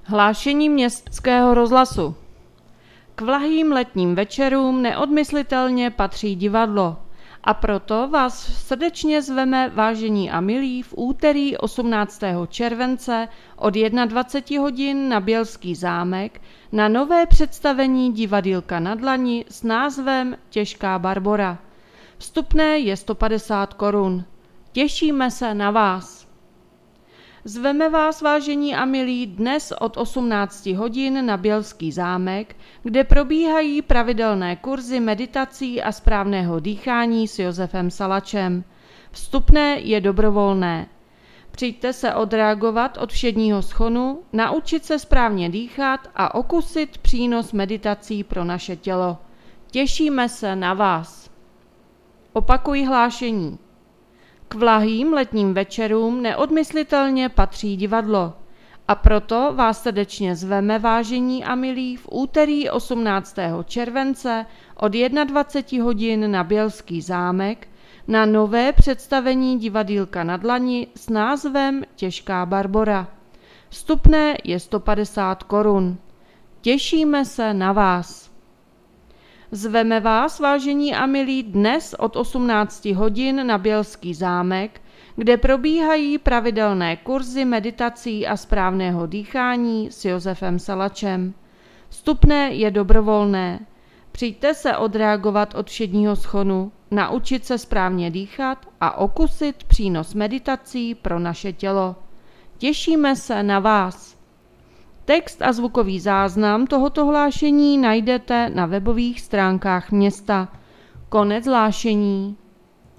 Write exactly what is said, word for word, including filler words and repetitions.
Hlášení Městského rozhlasu. K vlahým letním večerům neodmyslitelně patří divadlo. A proto vás srdečně zveme, vážení a milí, v úterý osmnáctého července od dvacet jedna hodin na Bělský zámek na nové představení Divadýlka na dlani s názvem Těžká Barbora. Vstupné je sto padesát korun. Těšíme se na vás. Zveme vás, vážení a milí, dnes od osmnácti hodin na Bělský zámek, kde probíhají pravidelné kurzy meditací a správného dýchání s Josefem Salačem. Vstupné je dobrovolné. Přijďte se odreagovat od všedního schonu, naučit se správně dýchat a okusit přínos meditací pro naše tělo. Těšíme se na vás. Opakuji hlášení. K vlahým letním večerům neodmyslitelně patří divadlo. A proto vás srdečně zveme, vážení a milí, v úterý osmnáctého července od dvacet jedna hodin na Bělský zámek na nové představení Divadýlka na dlani s názvem Těžká Barbora. Vstupné je sto padesát korun. Těšíme se na vás. Zveme vás, vážení a milí, dnes od osmnácti hodin na Bělský zámek, kde probíhají pravidelné kurzy meditací a správného dýchání s Josefem Salačem. Vstupné je dobrovolné. Přijďte se odreagovat od všedního schonu, naučit se správně dýchat a okusit přínos meditací pro naše tělo. Těšíme se na vás. Text a zvukový záznam tohoto hlášení najdete na webových stránkách města. Konec hlášení.